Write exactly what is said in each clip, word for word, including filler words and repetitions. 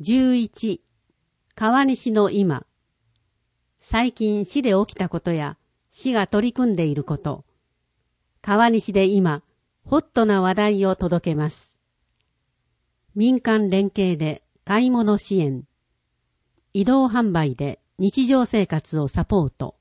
じゅういち、川西の今。最近市で起きたことや市が取り組んでいること。川西で今、ホットな話題を届けます。民間連携で買い物支援。移動販売で日常生活をサポート。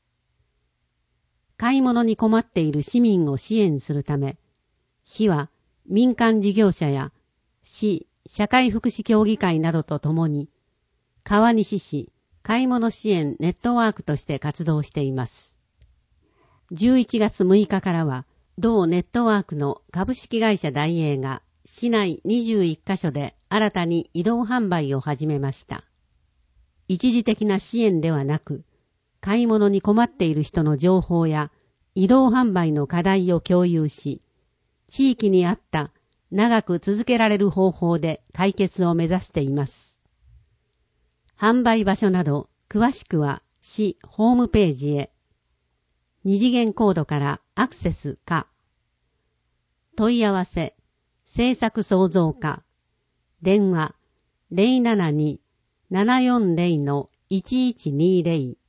買い物に困っている市民を支援するため、市は民間事業者や市社会福祉協議会などとともに、川西市買い物支援ネットワークとして活動しています。じゅういちがつむいかからは、同ネットワークの株式会社大英が市内にじゅういっかしょで新たに移動販売を始めました。一時的な支援ではなく、買い物に困っている人の情報や移動販売の課題を共有し、地域に合った長く続けられる方法で解決を目指しています。販売場所など詳しくは市ホームページへ。二次元コードからアクセスか。問い合わせ、制作創造課。電話 ゼロななに ななよんゼロ いちいちにゼロ。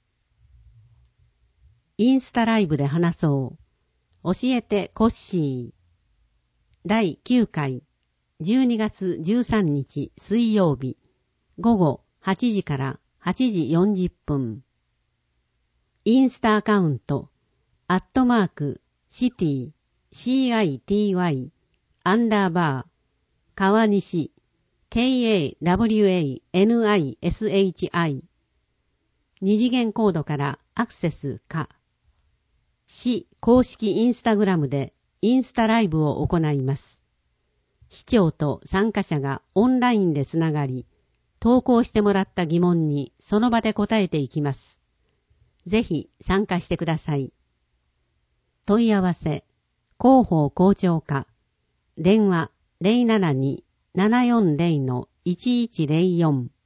インスタライブで話そう。教えてコッシー。だいきゅうかい、じゅうにがつじゅうさんにち水曜日、午後はちじからはちじよんじゅっぷん。インスタアカウント、アットマーク、シティ、シーアイティーワイ、アンダーバー、川西、ケーエーダブリューエーエヌアイエスエイチアイ。二次元コードからアクセスか。市公式インスタグラムでインスタライブを行います。市長と参加者がオンラインでつながり、投稿してもらった疑問にその場で答えていきます。ぜひ参加してください。問い合わせ、広報校長課、電話 ゼロななに ななよんゼロ いちいちゼロよん。